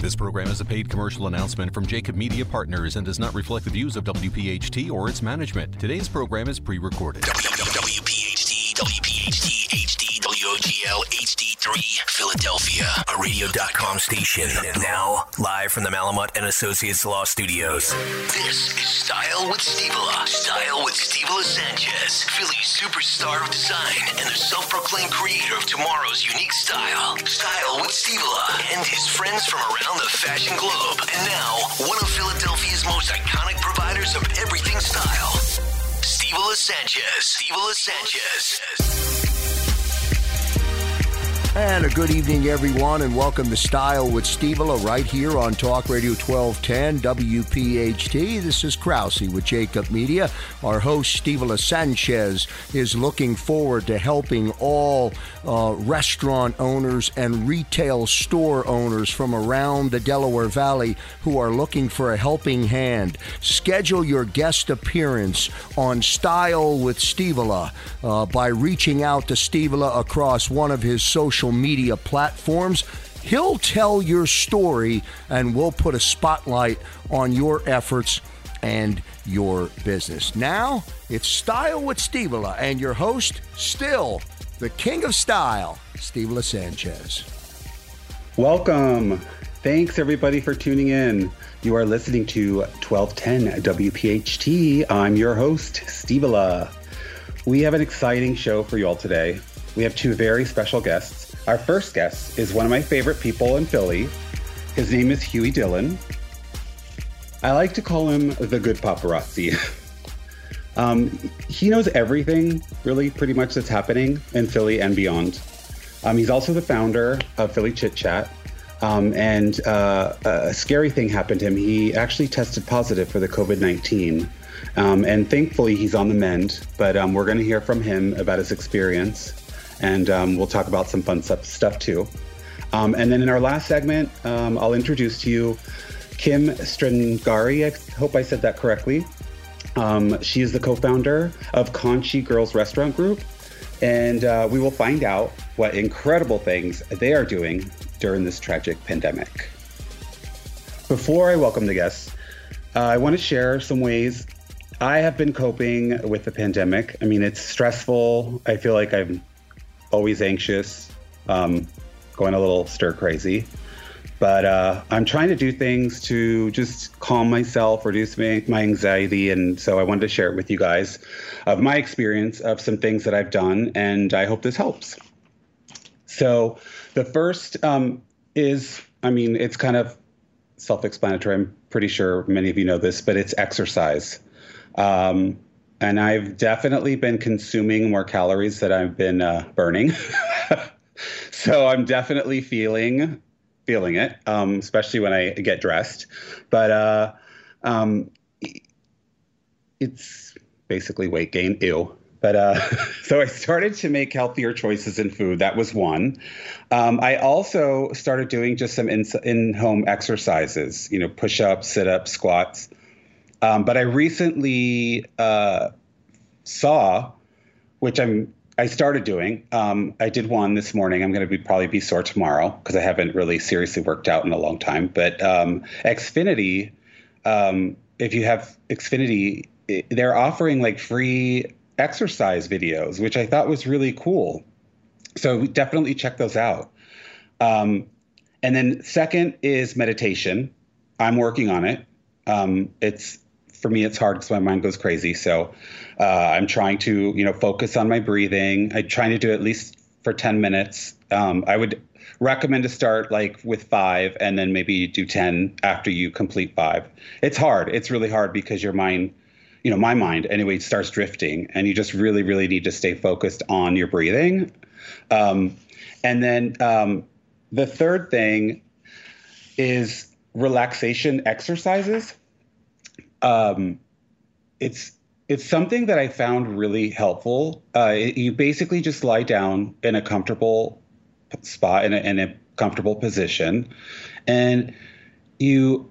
This program is a paid commercial announcement from Jacob Media Partners and does not reflect the views of WPHT or its management. Today's program is pre-recorded. WPHT, HD, WOGL, HD3, Philadelphia, a radio.com station. Now, live from the Malamut and Associates Law Studios. This is Style with Steve-La. Style with Steve-La Sanchez, Philly's superstar of design and the self-proclaimed creator of tomorrow's unique style. Style with Steve-La and his friends from around the fashion globe. And now, one of Philadelphia's most iconic providers of everything style. Steve-La Sanchez. Steve-La Sanchez. And a good evening, everyone, and welcome to Style with Steve-La right here on Talk Radio 1210 WPHT. This is Krause with Jacob Media. Our host, Steve-La Sanchez, is looking forward to helping all restaurant owners and retail store owners from around the Delaware Valley who are looking for a helping hand. Schedule your guest appearance on Style with Steve-La by reaching out to Steve-La across one of his social media platforms. He'll tell your story and we'll put a spotlight on your efforts and your business. Now, it's Style with Steve-La and your host, still the king of style, Steve-La Sanchez. Welcome. Thanks, everybody, for tuning in. You are listening to 1210 WPHT. I'm your host, Steve-La. We have an exciting show for you all today. We have two very special guests. Our first guest is one of my favorite people in Philly. His name is Huey Dillon. I like to call him the good paparazzi. He knows everything, really, pretty much that's happening in Philly and beyond. He's also the founder of Philly Chit Chat. And a scary thing happened to him. He actually tested positive for the COVID-19. And thankfully, he's on the mend. But we're going to hear from him about his experience. And we'll talk about some fun stuff too. And then in our last segment, I'll introduce to you Kim Strangari. I hope I said that correctly. She is the co-founder of Conchi Girls Restaurant Group. And we will find out what incredible things they are doing during this tragic pandemic. Before I welcome the guests, I want to share some ways I have been coping with the pandemic. I mean, it's stressful. I feel like I'm always anxious, going a little stir crazy. But I'm trying to do things to just calm myself, reduce my anxiety. And so I wanted to share it with you guys of my experience of some things that I've done. And I hope this helps. So the first is, I mean, it's kind of self-explanatory. I'm pretty sure many of you know this, but it's exercise. And I've definitely been consuming more calories than I've been burning. So I'm definitely feeling it, especially when I get dressed. But it's basically weight gain. Ew. But so I started to make healthier choices in food. That was one. I also started doing just some in-home exercises, push-ups, sit-ups, squats. But I recently saw, which I started doing. I did one this morning. I'm going to probably be sore tomorrow because I haven't really seriously worked out in a long time. But Xfinity, if you have Xfinity, they're offering like free exercise videos, which I thought was really cool. So definitely check those out. And then second is meditation. I'm working on it. For me, it's hard because my mind goes crazy. So I'm trying to, focus on my breathing. I'm trying to do at least for 10 minutes. I would recommend to start like with 5 and then maybe you do 10 after you complete 5. It's hard. It's really hard because your mind, my mind anyway, starts drifting and you just really, really need to stay focused on your breathing. And then the third thing is relaxation exercises. It's something that I found really helpful. You basically just lie down in a comfortable spot in a comfortable position, and you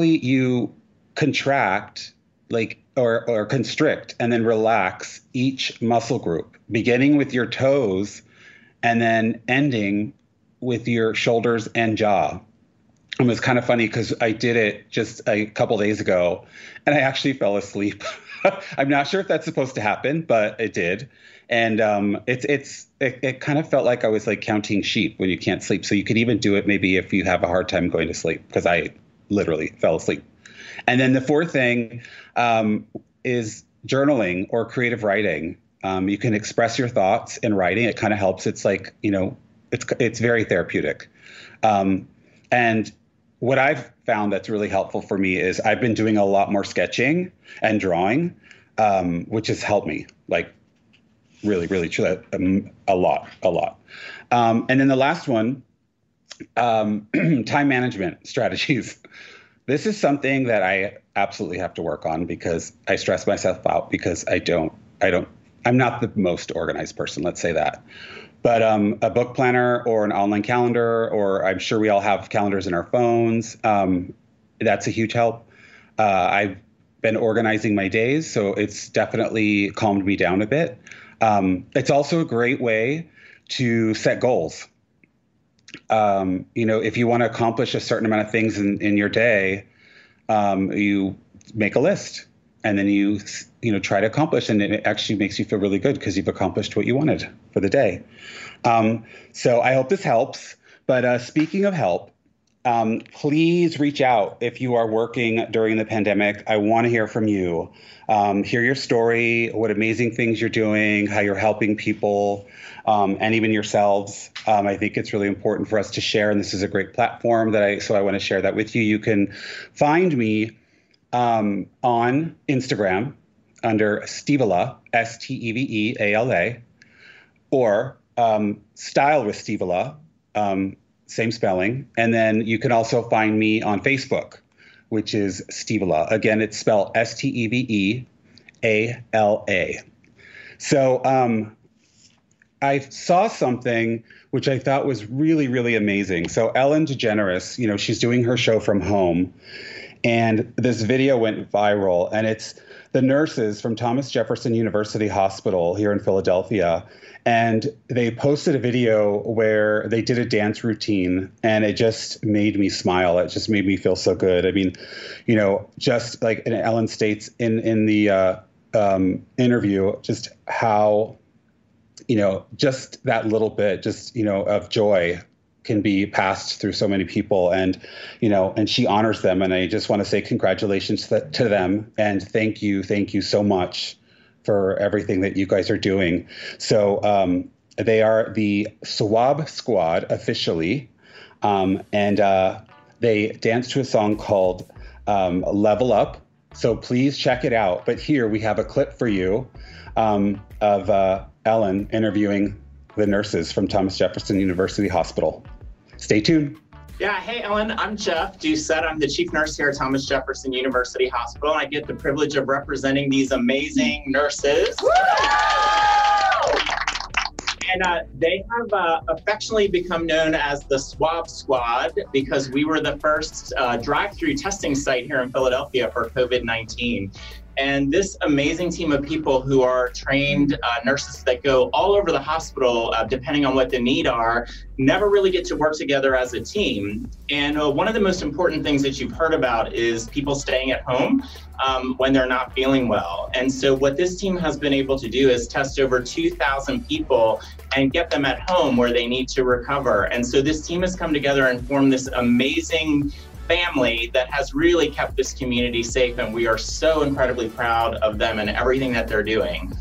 contract or constrict and then relax each muscle group, beginning with your toes and then ending with your shoulders and jaw. it was kind of funny because I did it just a couple days ago and I actually fell asleep. I'm not sure if that's supposed to happen, but it did. And it kind of felt like I was like counting sheep when you can't sleep. So you could even do it maybe if you have a hard time going to sleep, because I literally fell asleep. And then the fourth thing is journaling or creative writing. You can express your thoughts in writing. It kind of helps. It's like, it's very therapeutic. And what I've found that's really helpful for me is I've been doing a lot more sketching and drawing, which has helped me like really, really a lot. And then the last one, time management strategies. This is something that I absolutely have to work on because I stress myself out because I'm not the most organized person, let's say that. But a book planner or an online calendar, or I'm sure we all have calendars in our phones, that's a huge help. I've been organizing my days, so it's definitely calmed me down a bit. It's also a great way to set goals. If you want to accomplish a certain amount of things in your day, you make a list and then you try to accomplish, and it actually makes you feel really good because you've accomplished what you wanted for the day. So I hope this helps. But speaking of help, please reach out if you are working during the pandemic. I want to hear from you. Hear your story, what amazing things you're doing, how you're helping people, and even yourselves. I think it's really important for us to share, and this is a great platform so I want to share that with you. You can find me on Instagram under Steveala, Steveala, or Style with Steveala, same spelling. And then you can also find me on Facebook, which is Steveala. Again, it's spelled Steveala. So I saw something which I thought was really, really amazing. So Ellen DeGeneres, she's doing her show from home, and this video went viral, and it's the nurses from Thomas Jefferson University Hospital here in Philadelphia. And they posted a video where they did a dance routine, and it just made me smile. It just made me feel so good. I mean, just like Ellen states in the interview, just how, just that little bit, of joy can be passed through so many people, and she honors them. And I just want to say congratulations to them, and thank you so much for everything that you guys are doing. So they are the Swab Squad officially, and they dance to a song called Level Up. So please check it out. But here we have a clip for you of Ellen interviewing the nurses from Thomas Jefferson University Hospital. Stay tuned. Yeah, hey Ellen, I'm Jeff Doucette. I'm the chief nurse here at Thomas Jefferson University Hospital, and I get the privilege of representing these amazing nurses. And they have affectionately become known as the Swab Squad because we were the first drive-through testing site here in Philadelphia for COVID-19. And this amazing team of people who are trained nurses that go all over the hospital, depending on what the need are, never really get to work together as a team. And one of the most important things that you've heard about is people staying at home when they're not feeling well. And so what this team has been able to do is test over 2,000 people and get them at home where they need to recover. And so this team has come together and formed this amazing family that has really kept this community safe, and we are so incredibly proud of them and everything that they're doing.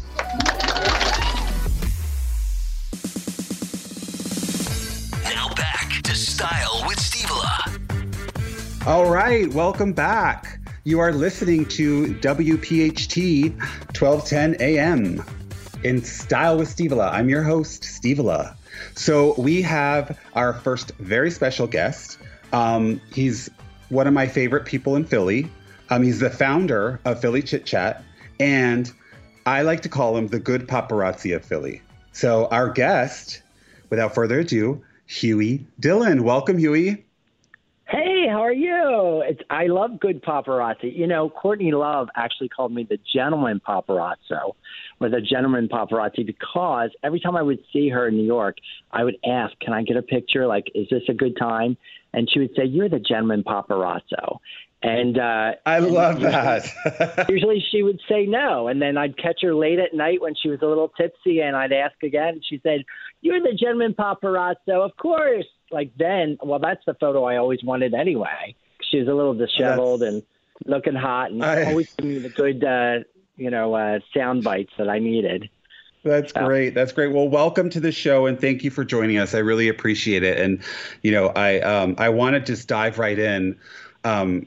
Now back to Style with Steveala. All right, welcome back. You are listening to WPHT 1210 AM in Style with Steveala. I'm your host, Steveala. So we have our first very special guest. He's one of my favorite people in Philly. He's the founder of Philly Chit Chat, and I like to call him the good paparazzi of Philly. So our guest, without further ado, Huey Dillon. Welcome, Huey. Hey, how are you? I love good paparazzi. You know, Courtney Love actually called me the gentleman paparazzo, or the gentleman paparazzi, because every time I would see her in New York, I would ask, can I get a picture? Like, is this a good time? And she would say, you're the gentleman paparazzo. And I love that. Usually she would say no. And then I'd catch her late at night when she was a little tipsy, and I'd ask again. And she said, you're the gentleman paparazzo, of course. Like then, well, that's the photo I always wanted anyway. She was a little disheveled and looking hot, and always giving me the good, sound bites that I needed. That's great. That's great. Well, welcome to the show, and thank you for joining us. I really appreciate it. And, I want to just dive right in. I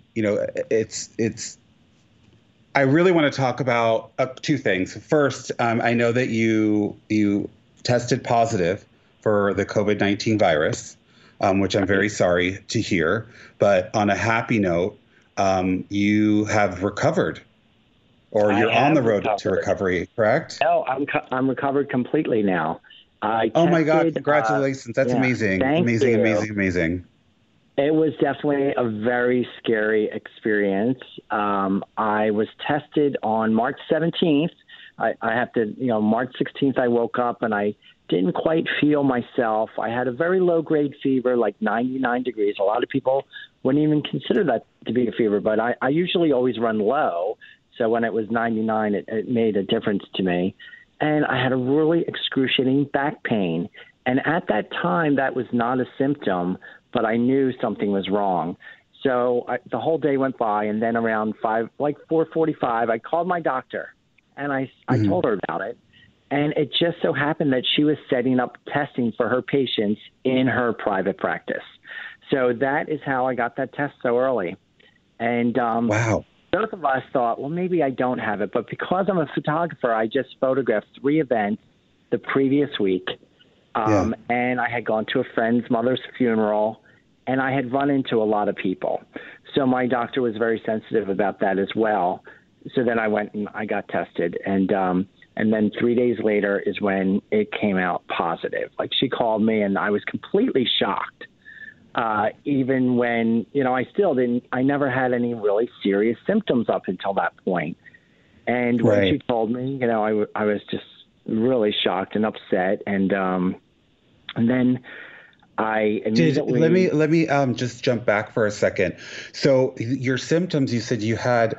really want to talk about two things. First, I know that you tested positive for the COVID-19 virus, which I'm very sorry to hear. But on a happy note, you have recovered, or you're on the road to recovery, correct? No, I'm recovered completely now. Oh my God! Congratulations! That's amazing! Amazing! It was definitely a very scary experience. I was tested on March 17th. March 16th, I woke up and I didn't quite feel myself. I had a very low-grade fever, like 99 degrees. A lot of people wouldn't even consider that to be a fever, but I usually always run low. So when it was 99, it made a difference to me. And I had a really excruciating back pain. And at that time, that was not a symptom, but I knew something was wrong. So the whole day went by, and then around 4:45, I called my doctor, and I told her about it. And it just so happened that she was setting up testing for her patients in her private practice. So that is how I got that test so early. And wow. Both of us thought, well, maybe I don't have it. But because I'm a photographer, I just photographed 3 events the previous week. And I had gone to a friend's mother's funeral, and I had run into a lot of people. So my doctor was very sensitive about that as well. So then I went and I got tested. And then 3 days later is when it came out positive. Like, she called me, and I was completely shocked. Even when, I never had any really serious symptoms up until that point. And when she told me, I was just really shocked and upset. And then I immediately... Let me just jump back for a second. So your symptoms, you said you had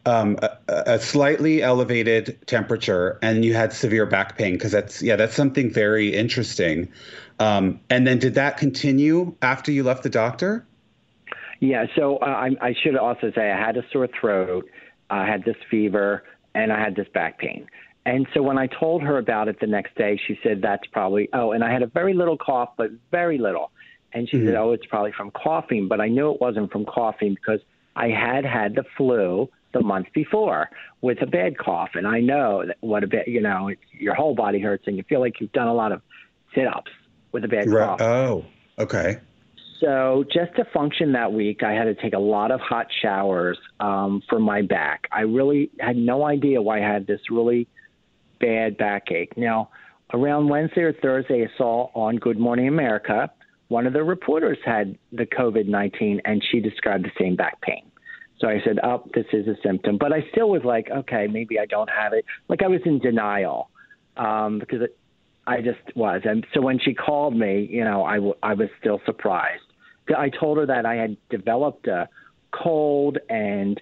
a slightly elevated temperature and you had severe back pain, because that's something very interesting. And then did that continue after you left the doctor? Yeah. So I should also say I had a sore throat, I had this fever, and I had this back pain. And so when I told her about it the next day, she said, that's probably, and I had a very little cough, but very little. And she said, it's probably from coughing. But I knew it wasn't from coughing because I had the flu the month before with a bad cough. And I know what a bit, your whole body hurts and you feel like you've done a lot of sit-ups with a bad cough. Oh, okay. So just to function that week, I had to take a lot of hot showers for my back. I really had no idea why I had this really bad backache. Now, around Wednesday or Thursday, I saw on Good Morning America, one of the reporters had the COVID-19, and she described the same back pain. So I said, this is a symptom. But I still was like, okay, maybe I don't have it. Like, I was in denial because I just was. And so when she called me, I was still surprised. I told her that I had developed a cold and,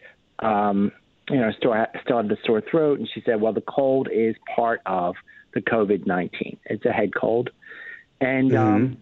still had the sore throat. And she said, well, the cold is part of the COVID-19. It's a head cold. And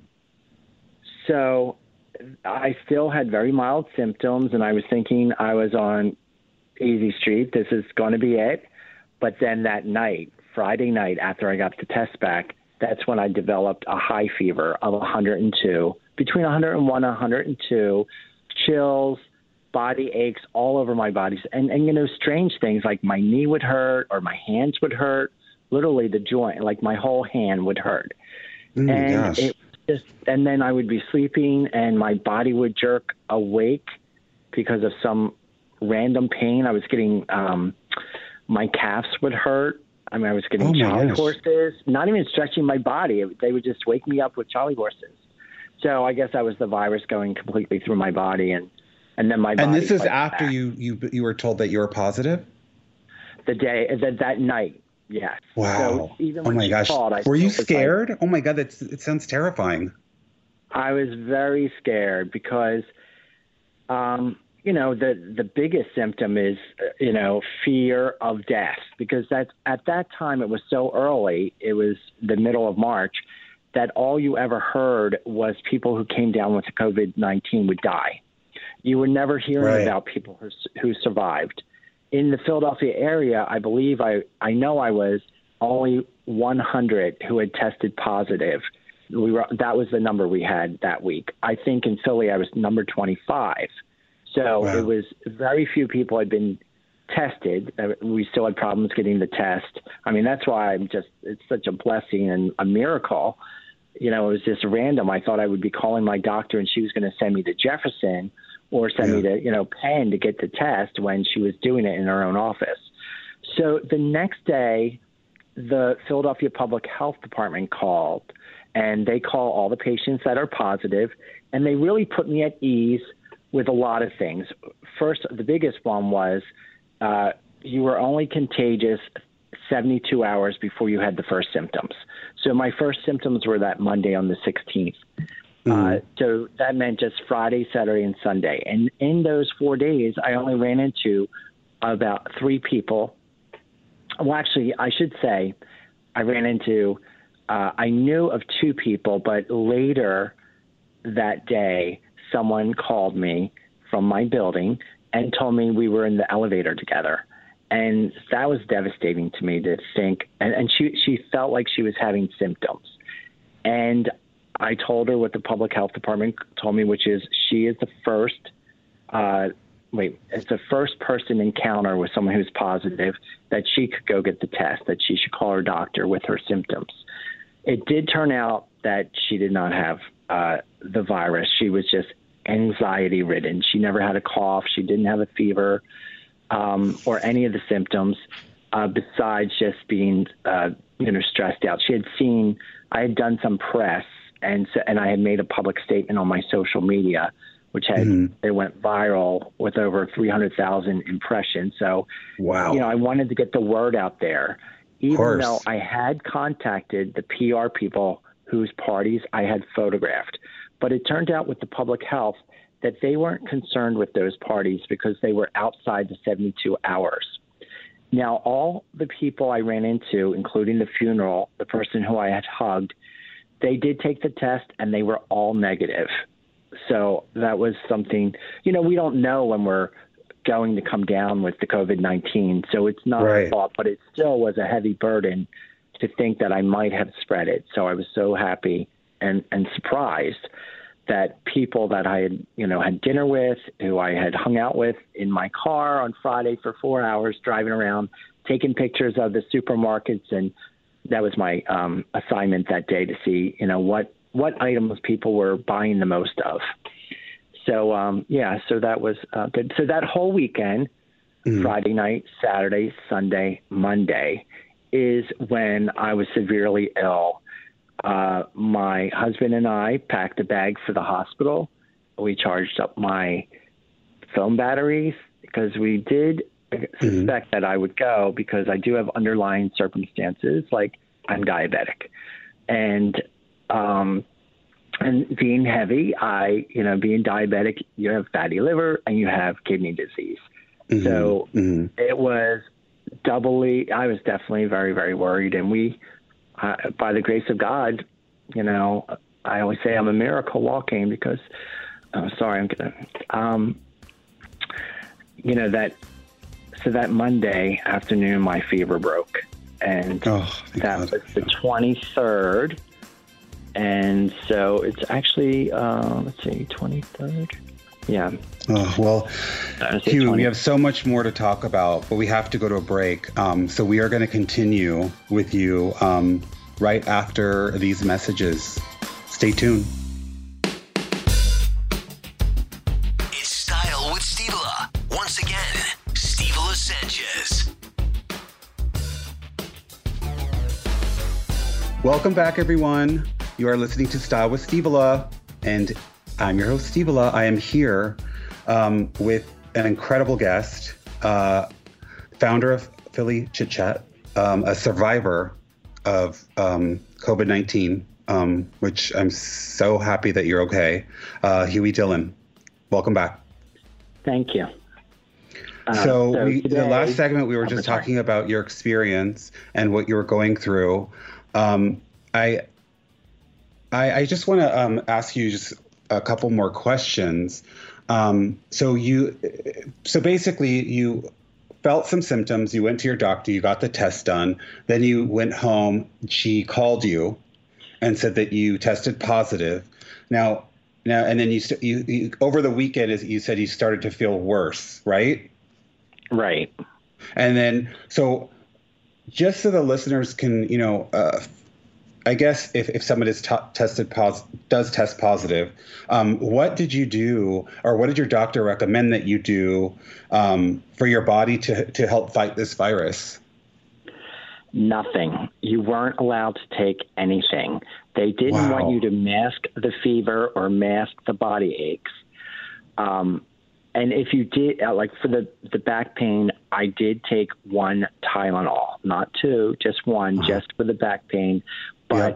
so I still had very mild symptoms, and I was thinking I was on easy street. This is going to be it. But then that night, Friday night, after I got the test back, that's when I developed a high fever of 102, between 101 and 102, chills, body aches all over my body. And strange things like my knee would hurt or my hands would hurt, literally the joint, like my whole hand would hurt. Gosh. And then I would be sleeping and my body would jerk awake because of some random pain. I was getting, my calves would hurt. I was getting Charlie horses, not even stretching my body. They would just wake me up with Charlie horses. So I guess that was the virus going completely through my body. And And then my body. And this is after you were told that you were positive? That night, yes. Wow. So even oh my gosh. Were you scared? Oh my God, it sounds terrifying. I was very scared because, the biggest symptom is, fear of death, because at that time it was so early, it was the middle of March, that all you ever heard was people who came down with COVID-19 would die. You were never hearing about people who survived. In the Philadelphia area, I believe I know I was only 100 who had tested positive. That was the number we had that week. I think in Philly I was number 25. So It was very few people had been tested. We still had problems getting the test. I mean, that's why it's such a blessing and a miracle. It was just random. I thought I would be calling my doctor and she was going to send me to Jefferson or send me to, Penn to get the test when she was doing it in her own office. So the next day, the Philadelphia Public Health Department called, and they call all the patients that are positive, and they really put me at ease with a lot of things. First, the biggest one was you were only contagious 72 hours before you had the first symptoms. So my first symptoms were that Monday on the 16th. So that meant just Friday, Saturday, and Sunday. And in those 4 days, I only ran into about 3 people. Well, actually, I should say I ran into I knew of 2 people, but later that day, someone called me from my building and told me we were in the elevator together. And that was devastating to me to think. And she felt like she was having symptoms. And I told her what the public health department told me, which is she is the first it's the first person encounter with someone who's positive that she could go get the test, that she should call her doctor with her symptoms. It did turn out that she did not have the virus. She was just anxiety ridden. She never had a cough. She didn't have a fever or any of the symptoms besides just being, stressed out. I had done some press and I had made a public statement on my social media, which it went viral with over 300,000 impressions. So, I wanted to get the word out there, even though I had contacted the PR people whose parties I had photographed. But it turned out with the public health that they weren't concerned with those parties because they were outside the 72 hours. Now, all the people I ran into, including the funeral, the person who I had hugged, they did take the test and they were all negative. So that was something, we don't know when we're going to come down with the COVID-19. So it's not a thought, but it still was a heavy burden to think that I might have spread it. So I was so happy and surprised that people that I had, had dinner with, who I had hung out with in my car on Friday for 4 hours, driving around, taking pictures of the supermarkets. And that was my assignment that day to see, what items people were buying the most of. So, so that was good. So that whole weekend, Friday night, Saturday, Sunday, Monday, is when I was severely ill. My husband and I packed a bag for the hospital. We charged up my phone batteries because we did suspect that I would go because I do have underlying circumstances, like I'm diabetic. And being heavy, being diabetic, you have fatty liver and you have kidney disease. So it was I was definitely very, very worried. And we, by the grace of God, I always say I'm a miracle walking because, that Monday afternoon, my fever broke. And that was the 23rd. And so it's actually, 23rd. Yeah. Oh, well, Hugh, we have so much more to talk about, but we have to go to a break. So we are going to continue with you right after these messages. Stay tuned. It's Style with Steve-La. Once again, Steve-La Sanchez. Welcome back, everyone. You are listening to Style with Steve-La, and I'm your host, Steve-La. I am here with an incredible guest, founder of Philly Chit Chat, a survivor of COVID-19, which I'm so happy that you're okay. Huey Dillon, welcome back. Thank you. So the last segment, we were just talking about your experience and what you were going through. I just want to ask you just a couple more questions. So basically you felt some symptoms, you went to your doctor, you got the test done, then you went home, she called you and said that you tested positive. Now, and then you over the weekend, as you said, you started to feel worse, right? Right. And then, so just so the listeners can, I guess if someone is does test positive, what did you do, or what did your doctor recommend that you do for your body to help fight this virus? Nothing. You weren't allowed to take anything. They didn't want you to mask the fever or mask the body aches. And if you did, like for the back pain, I did take one Tylenol, not two, just one, just for the back pain. But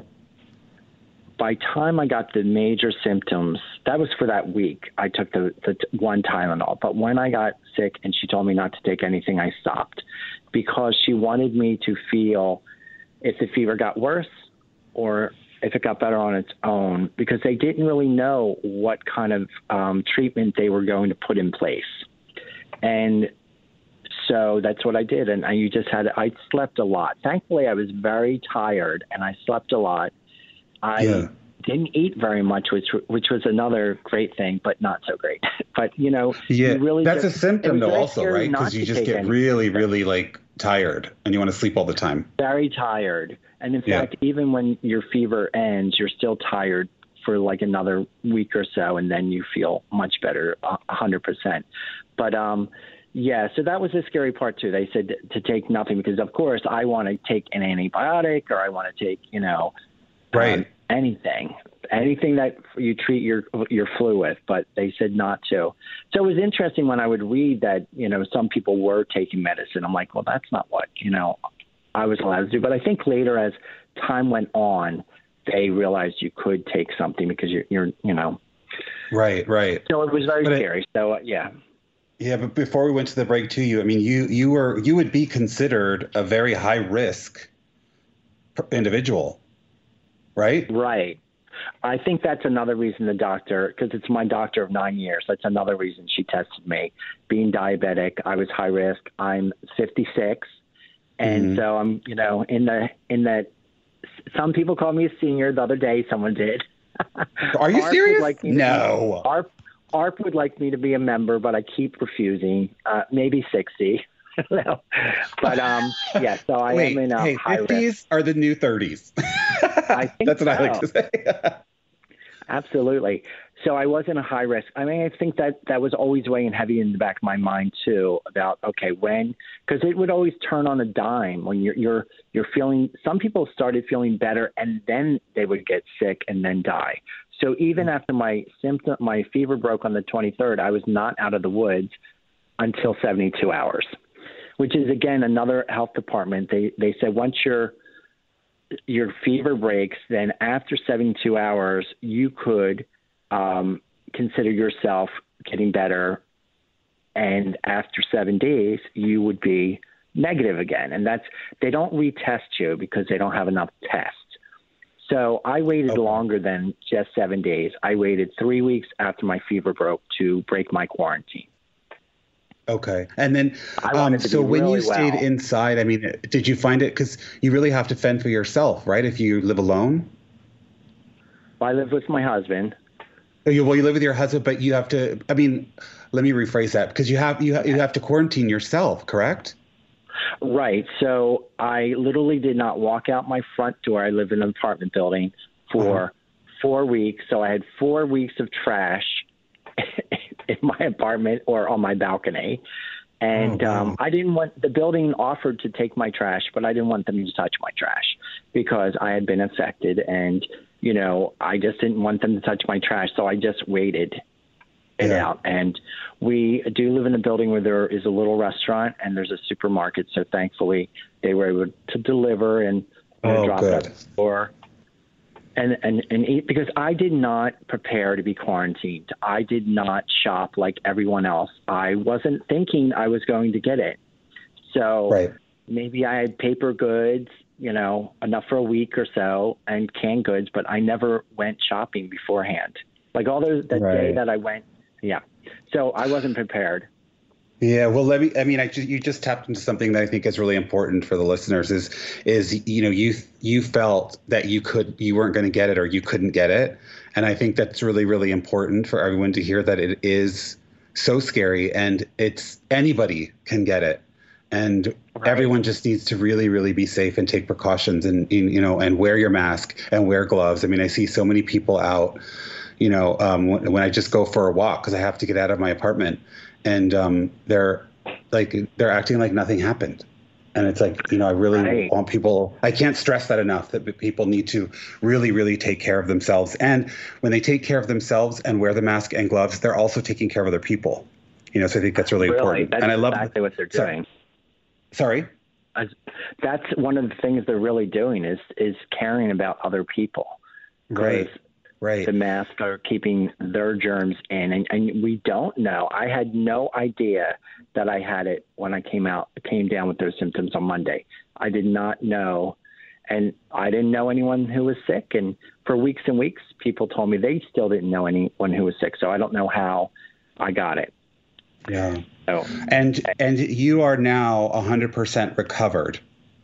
by time I got the major symptoms, that was for that week, I took the one Tylenol. But when I got sick and she told me not to take anything, I stopped because she wanted me to feel if the fever got worse or if it got better on its own, because they didn't really know what kind of treatment they were going to put in place. And so that's what I did. And I slept a lot. Thankfully, I was very tired and I slept a lot. I didn't eat very much, which was another great thing, but not so great. But, you really that's a symptom though also, right? Because you just get really, really like tired and you want to sleep all the time. Very tired. And in fact, even when your fever ends, you're still tired for like another week or so, and then you feel much better, 100%. But so that was the scary part too. They said to take nothing because, of course, I want to take an antibiotic or I want to take, anything that you treat your flu with. But they said not to. So it was interesting when I would read that, some people were taking medicine. I'm like, well, that's not what, I was allowed to do. But I think later as time went on, they realized you could take something because you're Right. So it was very scary. Yeah, but before we went to the break too, you would be considered a very high risk individual, right? Right. I think that's another reason the doctor, because it's my doctor of 9 years. That's another reason she tested me. Being diabetic, I was high risk. I'm 56. And so I'm, in that, some people call me a senior. The other day, someone did. Are you serious? No. ARP would like me to be a member, but I keep refusing. Maybe 60. No. But, so I am in a high 50s risk. Are the new 30s. I think that's what I like to say. Absolutely. So I was in a high risk. I mean, I think that was always weighing heavy in the back of my mind too about, okay, because it would always turn on a dime when you're feeling, some people started feeling better and then they would get sick and then die. So even after my fever broke on the 23rd, I was not out of the woods until 72 hours, which is again, another health department. They said, once your fever breaks, then after 72 hours, you could consider yourself getting better, and after 7 days you would be negative again. And they don't retest you because they don't have enough tests. So I waited longer than just 7 days. I waited 3 weeks after my fever broke to break my quarantine. Okay. And then, so when you stayed inside, I mean, did you find it, because you really have to fend for yourself, right? If you live alone? I live with my husband. Well, you live with your husband, but you have to, let me rephrase that, because you have to quarantine yourself, correct? Right. So I literally did not walk out my front door. I live in an apartment building for 4 weeks. So I had 4 weeks of trash in my apartment or on my balcony. And I didn't want, the building offered to take my trash, but I didn't want them to touch my trash because I had been affected. And, I just didn't want them to touch my trash. So I just waited. it out. And we do live in a building where there is a little restaurant and there's a supermarket. So thankfully they were able to deliver and drop it at the store and eat, because I did not prepare to be quarantined. I did not shop like everyone else. I wasn't thinking I was going to get it. So maybe I had paper goods, enough for a week or so, and canned goods, but I never went shopping beforehand. Like all that day that I went. Yeah. So I wasn't prepared. Yeah. Well, you just tapped into something that I think is really important for the listeners is, you felt that you weren't going to get it or you couldn't get it. And I think that's really, really important for everyone to hear, that it is so scary and anybody can get it. And everyone just needs to really, really be safe and take precautions and wear your mask and wear gloves. I mean, I see so many people out, when I just go for a walk because I have to get out of my apartment, and they're acting like nothing happened. And it's like, I really want people, I can't stress that enough, that people need to really, really take care of themselves. And when they take care of themselves and wear the mask and gloves, they're also taking care of other people. So I think that's really important. That's and I love exactly what they're doing. Sorry? That's one of the things they're really doing is caring about other people. Right. The masks are keeping their germs in, and we don't know. I had no idea that I had it when I came down with those symptoms on Monday. I did not know, and I didn't know anyone who was sick. And for weeks and weeks, people told me they still didn't know anyone who was sick. So I don't know how I got it. Yeah. So, and you are now 100% recovered.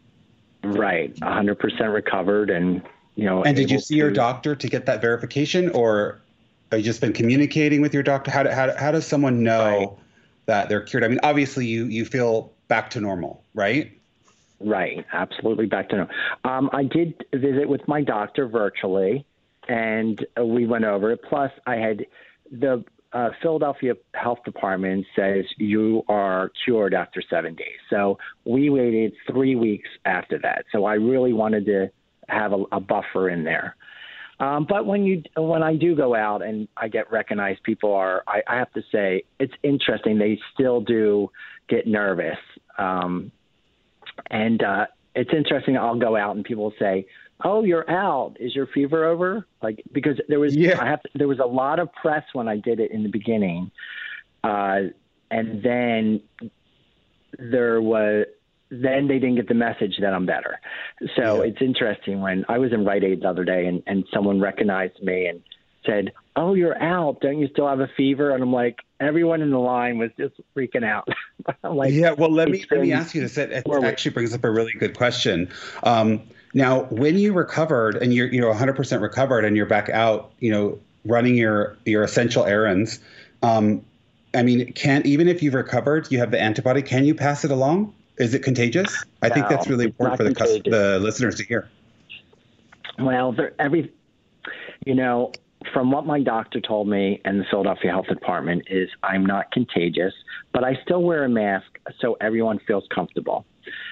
Right, 100% recovered, and And did you see your doctor to get that verification, or have you just been communicating with your doctor? How does someone know that they're cured? I mean, obviously you feel back to normal, right? Right, absolutely back to normal. I did visit with my doctor virtually, and we went over it. Plus, I had the Philadelphia Health Department says you are cured after 7 days. So we waited 3 weeks after that. So I really wanted to have a buffer in there. But when I do go out and I get recognized, I have to say, it's interesting. They still do get nervous. And it's interesting. I'll go out and people will say, "Oh, you're out. Is your fever over?" Like, because there was a lot of press when I did it in the beginning. And then then they didn't get the message that I'm better. So it's interesting. When I was in Rite Aid the other day and someone recognized me and said, "Oh, you're out. Don't you still have a fever?" And I'm like, everyone in the line was just freaking out. I'm like, well, let me ask you this. It actually brings up a really good question. Now, when you recovered and you're 100% recovered and you're back out, running your essential errands, even if you've recovered, you have the antibody, can you pass it along? Is it contagious? I think that's really important for the listeners to hear. Well, from what my doctor told me and the Philadelphia Health Department is I'm not contagious, but I still wear a mask so everyone feels comfortable.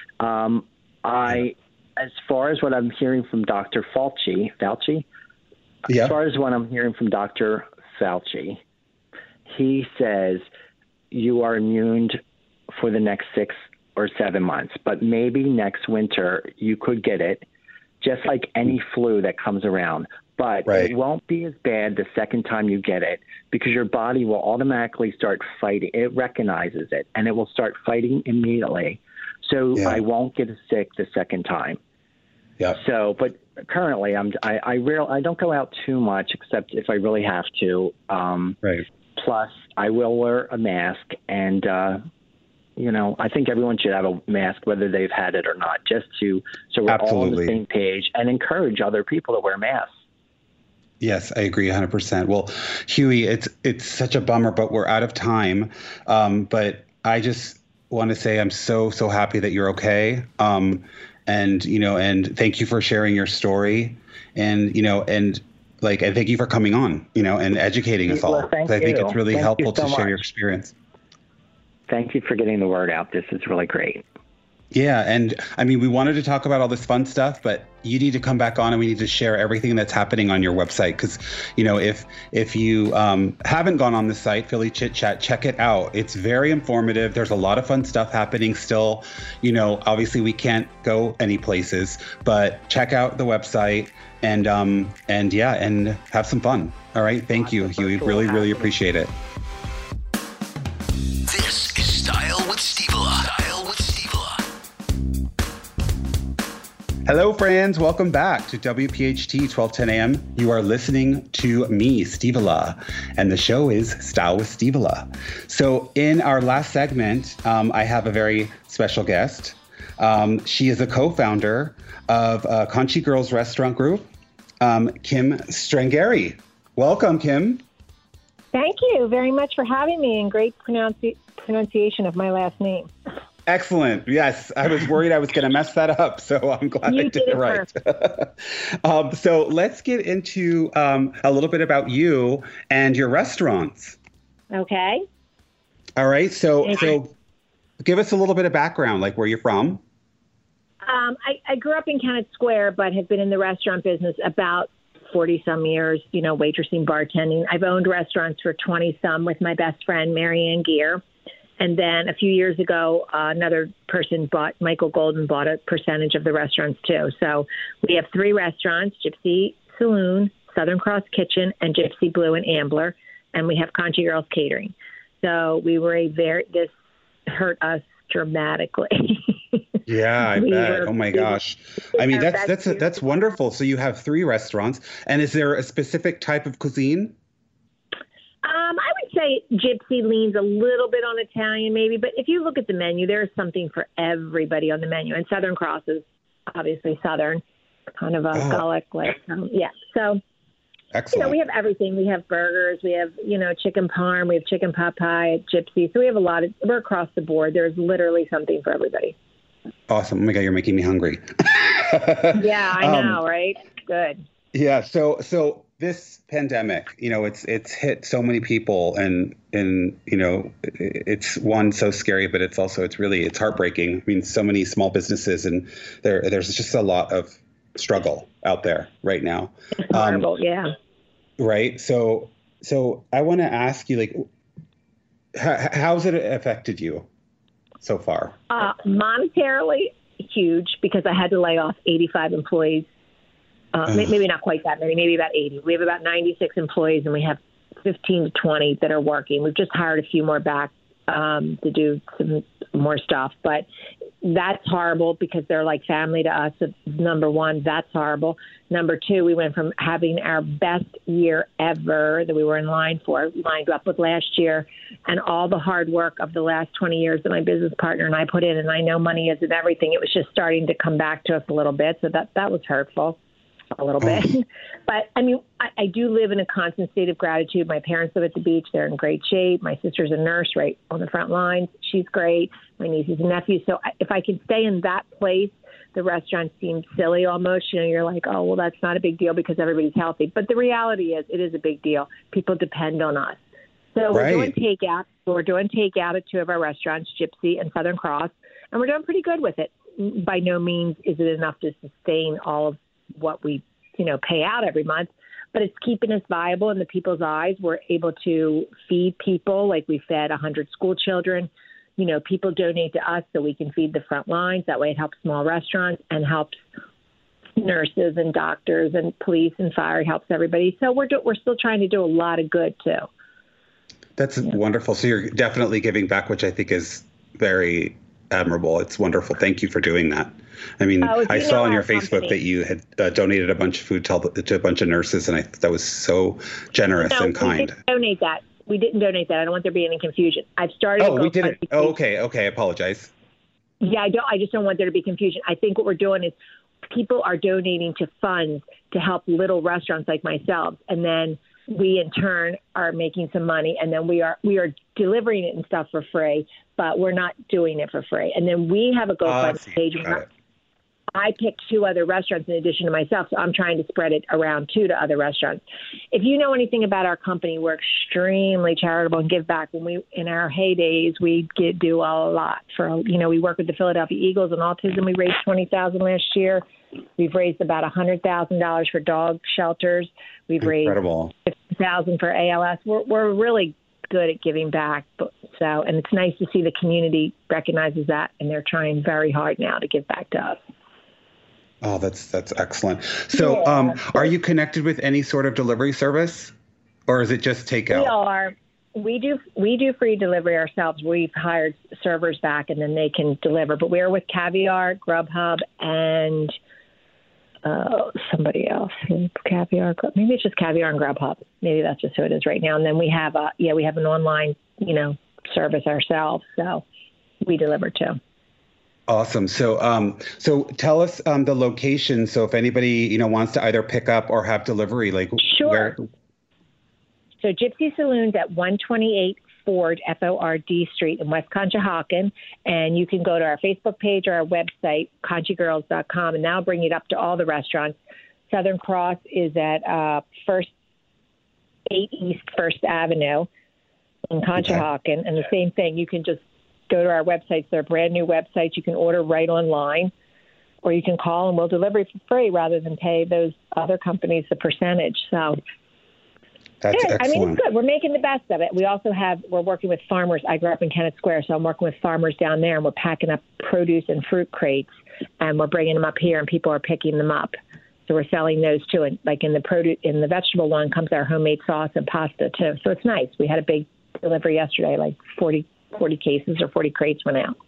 As far as what I'm hearing from Dr. Fauci, as far as what I'm hearing from Dr. Fauci, he says you are immune for the next 6 or 7 months, but maybe next winter you could get it, just like any flu that comes around. But it won't be as bad the second time you get it, because your body will automatically start fighting. It recognizes it, and it will start fighting immediately. So I won't get sick the second time. Yeah. So, but currently I don't go out too much except if I really have to. Plus, I will wear a mask, and I think everyone should have a mask whether they've had it or not, so we're all on the same page and encourage other people to wear masks. Yes, I agree 100%. Well, Huey, it's such a bummer, but we're out of time. But I just want to say I'm so happy that you're okay. And thank you for sharing your story, and thank you for coming on, and educating us all. Well, I think it's really helpful to share your experience. Thank you for getting the word out. This is really great. Yeah, and I mean, we wanted to talk about all this fun stuff, but you need to come back on and we need to share everything that's happening on your website. Because, you know, if you haven't gone on the site, Philly Chit Chat, check it out. It's very informative. There's a lot of fun stuff happening still. You know, obviously we can't go any places, but check out the website and have some fun. All right. Thank you, Huey. Really, really appreciate it. This is Style with Steve-A. Hello, friends. Welcome back to WPHT 1210 AM. You are listening to me, Steve-A, and the show is Style with Steve-A. So in our last segment, I have a very special guest. She is a co-founder of Conchi Girls Restaurant Group, Kim Strangeri. Welcome, Kim. Thank you very much for having me, and great pronunciation of my last name. Excellent. Yes, I was worried I was going to mess that up, so I'm glad I did it right. So let's get into a little bit about you and your restaurants. Okay. All right. So give us a little bit of background, like where you're from. I grew up in Kennett Square, but have been in the restaurant business about 40-some years, you know, waitressing, bartending. I've owned restaurants for 20-some with my best friend, Marianne Gear. And then a few years ago, another person Michael Golden bought a percentage of the restaurants too. So we have 3 restaurants, Gypsy Saloon, Southern Cross Kitchen, and Gypsy Blue and Ambler. And we have Conchi Girls Catering. So we were this hurt us dramatically. Yeah, I bet. Oh my gosh. I mean, that's wonderful. So you have 3 restaurants. And is there a specific type of cuisine? I would say Gypsy leans a little bit on Italian maybe, but if you look at the menu, there's something for everybody on the menu. And Southern Cross is obviously Southern, kind of a Gaelic, So, excellent. You know, we have everything. We have burgers, we have, you know, chicken parm, we have chicken pot pie at Gypsy. So we have we're across the board. There's literally something for everybody. Awesome. Oh my God, you're making me hungry. Yeah, I know, right? Good. Yeah. So this pandemic, you know, it's hit so many people, and you know, it's so scary, but it's heartbreaking. I mean, so many small businesses, and there's just a lot of struggle out there right now. It's horrible, yeah. Right. So I want to ask you, like, how's it affected you so far? Monetarily, huge, because I had to lay off 85 employees. Maybe not quite that many, maybe about 80. We have about 96 employees, and we have 15 to 20 that are working. We've just hired a few more back to do some more stuff. But that's horrible because they're like family to us. Number one, that's horrible. Number two, we went from having our best year ever that we were lined up with last year, and all the hard work of the last 20 years that my business partner and I put in, and I know money isn't everything. It was just starting to come back to us a little bit. So that was hurtful. A little bit. But I mean, I do live in a constant state of gratitude. My parents live at the beach. They're in great shape. My sister's a nurse right on the front lines. She's great. My nieces and nephews. So if I can stay in that place, the restaurant seems silly almost. You know, you're like, oh, well, that's not a big deal because everybody's healthy. But the reality is it is a big deal. People depend on us. So we're doing takeout. We're doing takeout at 2 of our restaurants, Gypsy and Southern Cross, and we're doing pretty good with it. By no means is it enough to sustain all of what we, you know, pay out every month, but it's keeping us viable in the people's eyes. We're able to feed people, like we fed 100 school children. You know, people donate to us so we can feed the front lines. That way it helps small restaurants and helps nurses and doctors and police and fire. It helps everybody. So we're still trying to do a lot of good too. That's wonderful. So you're definitely giving back, which I think is very admirable. It's wonderful. Thank you for doing that. I mean, I saw on your Facebook that you had donated a bunch of food to a bunch of nurses, and that was so generous and kind. We didn't donate that. I don't want there to be any confusion. I've started. Oh, we didn't. Oh, okay. I apologize. Yeah, I just don't want there to be confusion. I think what we're doing is people are donating to funds to help little restaurants like myself, and then we in turn are making some money, and then we are delivering it and stuff for free, but we're not doing it for free. And then we have a GoFundMe page. I picked 2 other restaurants in addition to myself, so I'm trying to spread it around too to other restaurants. If you know anything about our company, we're extremely charitable and give back. When we, in our heydays, we do a lot for, we work with the Philadelphia Eagles and autism. We raised $20,000 last year. We've raised about $100,000 for dog shelters. We've Incredible. raised $50,000 for ALS. We're really good at giving back. And it's nice to see the community recognizes that, and they're trying very hard now to give back to us. Oh, that's excellent. So, are you connected with any sort of delivery service, or is it just takeout? We are. We do free delivery ourselves. We've hired servers back, and then they can deliver. But we're with Caviar, Grubhub, and somebody else. Caviar. Maybe it's just Caviar and Grubhub. Maybe that's just who it is right now. And then we have an online service ourselves, so we deliver too. Awesome. So, so tell us the location. So if anybody, wants to either pick up or have delivery, like sure. Where? So Gypsy Saloon's at 128 Ford, Ford Street in West Conshohocken. And you can go to our Facebook page or our website, conchigirls.com, and that'll bring it up to all the restaurants. Southern Cross is at 8 East 1st Avenue in Conshohocken. Okay. And the same thing, you can just go to our websites. They're brand new websites. You can order right online, or you can call and we'll deliver it for free rather than pay those other companies the percentage. So that's excellent. I mean, it's good. We're making the best of it. We also we're working with farmers. I grew up in Kennett Square, so I'm working with farmers down there, and we're packing up produce and fruit crates, and we're bringing them up here, and people are picking them up. So we're selling those too. And like in the vegetable one comes our homemade sauce and pasta too. So it's nice. We had a big delivery yesterday, like 40 cases or 40 crates went out.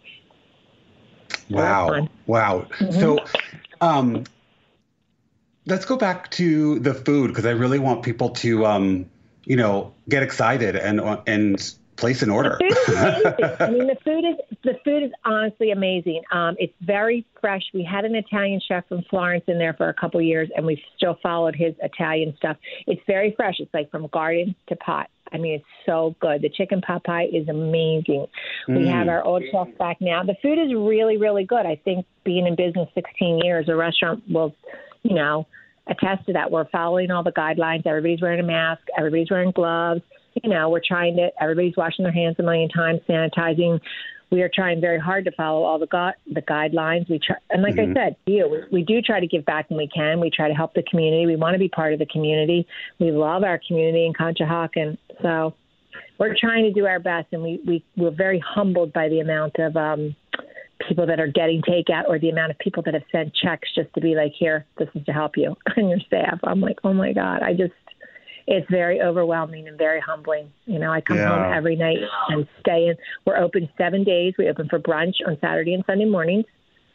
Wow. Wow. Mm-hmm. So let's go back to the food, because I really want people to, get excited and place an order. The food is amazing. I mean, the food is honestly amazing. It's very fresh. We had an Italian chef from Florence in there for a couple of years, and we've still followed his Italian stuff. It's very fresh. It's like from garden to pot. I mean, it's so good. The chicken pot pie is amazing. We have our old chef back now. The food is really, really good. I think being in business 16 years, a restaurant will, attest to that. We're following all the guidelines. Everybody's wearing a mask. Everybody's wearing gloves. Everybody's washing their hands a million times, sanitizing. We are trying very hard to follow all the guidelines. We try, and like I said, we do try to give back when we can. We try to help the community. We want to be part of the community. We love our community in Conshohocken. So we're trying to do our best, and we're very humbled by the amount of people that are getting takeout, or the amount of people that have sent checks just to be like, here, this is to help you and your staff. I'm like, oh my God, it's very overwhelming and very humbling. I come home every night and stay in. We're open 7 days. We open for brunch on Saturday and Sunday mornings.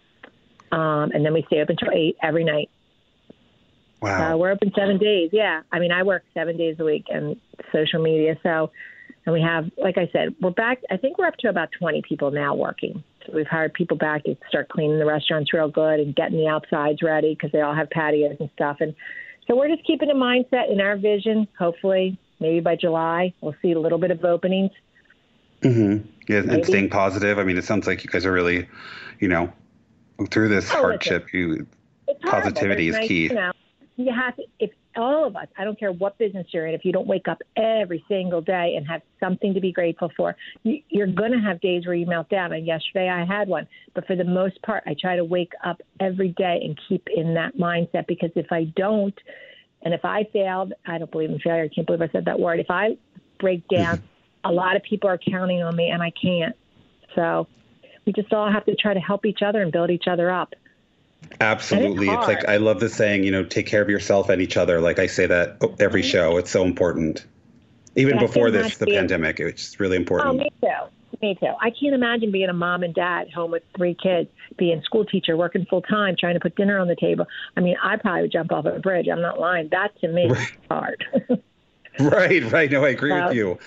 And then we stay open till 8 every night. Wow. We're open 7 days. Yeah. I mean, I work 7 days a week and social media. So, and we have, like I said, we're back. I think we're up to about 20 people now working. So we've hired people back to start cleaning the restaurants real good and getting the outsides ready, because they all have patios and stuff. And so we're just keeping a mindset in our vision. Hopefully, maybe by July, we'll see a little bit of openings. Mm-hmm. Yeah, and staying positive. I mean, it sounds like you guys are really, through this hardship, positivity is key. You have to, if all of us, I don't care what business you're in, if you don't wake up every single day and have something to be grateful for, you're going to have days where you melt down. And yesterday I had one. But for the most part, I try to wake up every day and keep in that mindset, because if I don't, and if I failed, I don't believe in failure. I can't believe I said that word. If I break down, a lot of people are counting on me, and I can't. So we just all have to try to help each other and build each other up. Absolutely. It's like, I love the saying, take care of yourself and each other. Like I say that every show. It's so important. Even before the pandemic, it's really important. Oh, me too. I can't imagine being a mom and dad home with 3 kids, being a school teacher, working full time, trying to put dinner on the table. I mean, I probably would jump off a bridge. I'm not lying. That to me is hard. Right. No, I agree with you.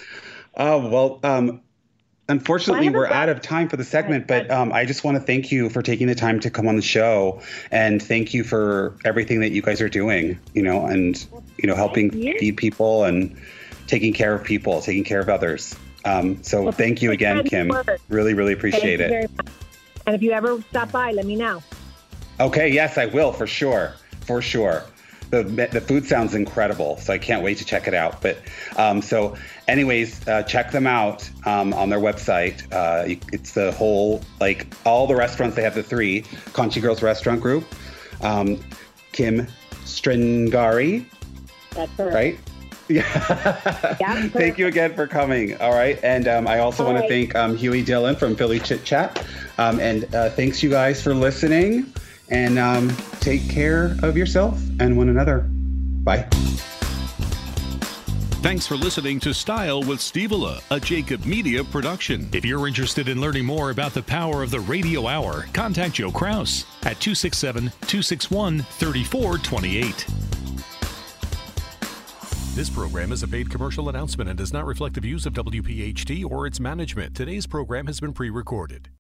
Unfortunately, we're out of time for the segment, but I just want to thank you for taking the time to come on the show, and thank you for everything that you guys are doing, and, helping feed people and taking care of people, taking care of others. So thank you again, Kim. Really, really appreciate it. Very much. And if you ever stop by, let me know. Okay, yes, I will, for sure. For sure. The food sounds incredible, so I can't wait to check it out. But so anyways, check them out on their website. It's the whole, like, all the restaurants. They have the 3 Conchi Girls Restaurant Group. Kim Stringari. That's her. Right? Yeah. Yeah. Thank you again for coming. All right. And I also want to thank Huey Dillon from Philly Chit Chat. And thanks you guys for listening. And take care of yourself and one another. Bye. Thanks for listening to Style with Steve-Ula, a Jacob Media production. If you're interested in learning more about the power of the radio hour, contact Joe Kraus at 267-261-3428. This program is a paid commercial announcement and does not reflect the views of WPHT or its management. Today's program has been pre-recorded.